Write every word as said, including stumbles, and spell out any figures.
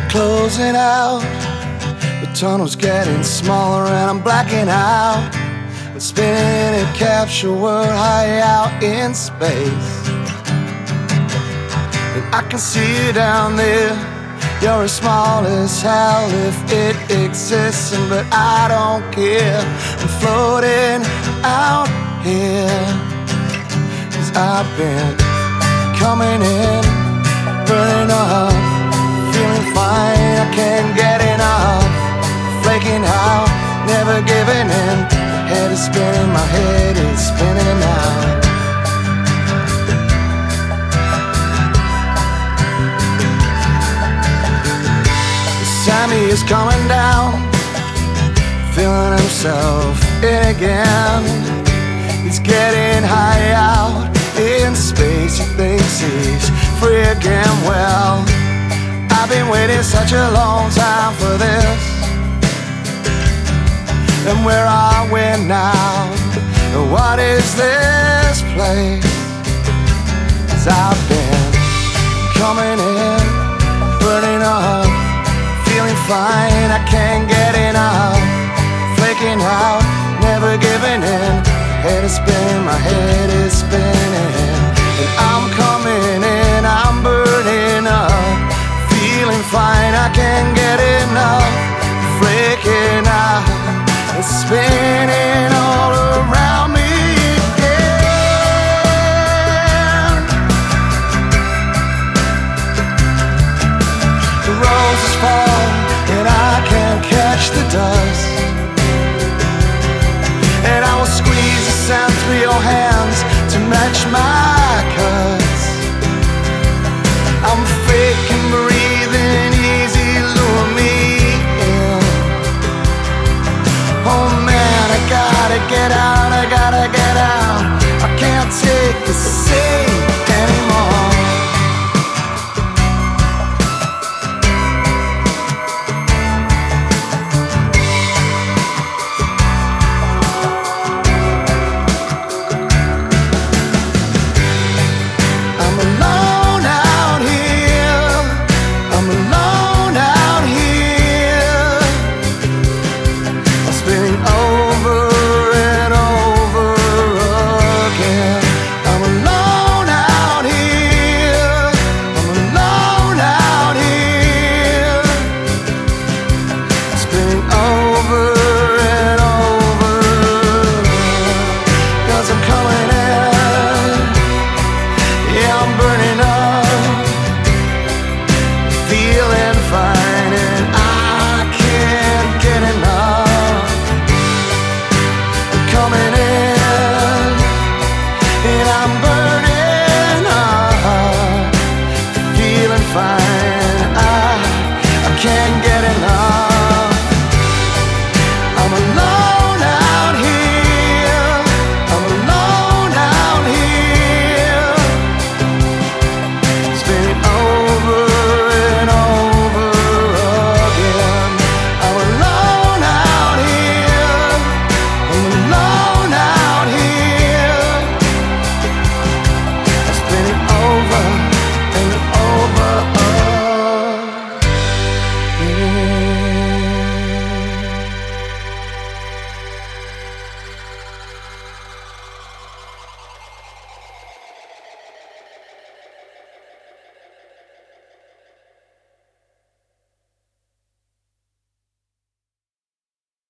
closing out. The tunnel's getting smaller and I'm blacking out. I'm spinning in a capsule world high out in space. And I can see you down there. You're as small as hell if it exists, and but I don't care. I'm floating out here, 'cause I've been coming in, burning up, feeling fine, I can't get enough. Flaking out, never giving in. Head is spinning, my head is spinning now. Sammy is coming down, feeling himself in again. He's getting high out in space, he thinks he's free again. Well, I've been waiting such a long time for this. And where are we now? And what is this place? 'Cause I've been coming in, burning up, feeling fine, I can't get enough. Flaking out, never giving in. Head is spinning, my head is spinning. And I'm coming in, I'm burning up, feeling fine, I can't get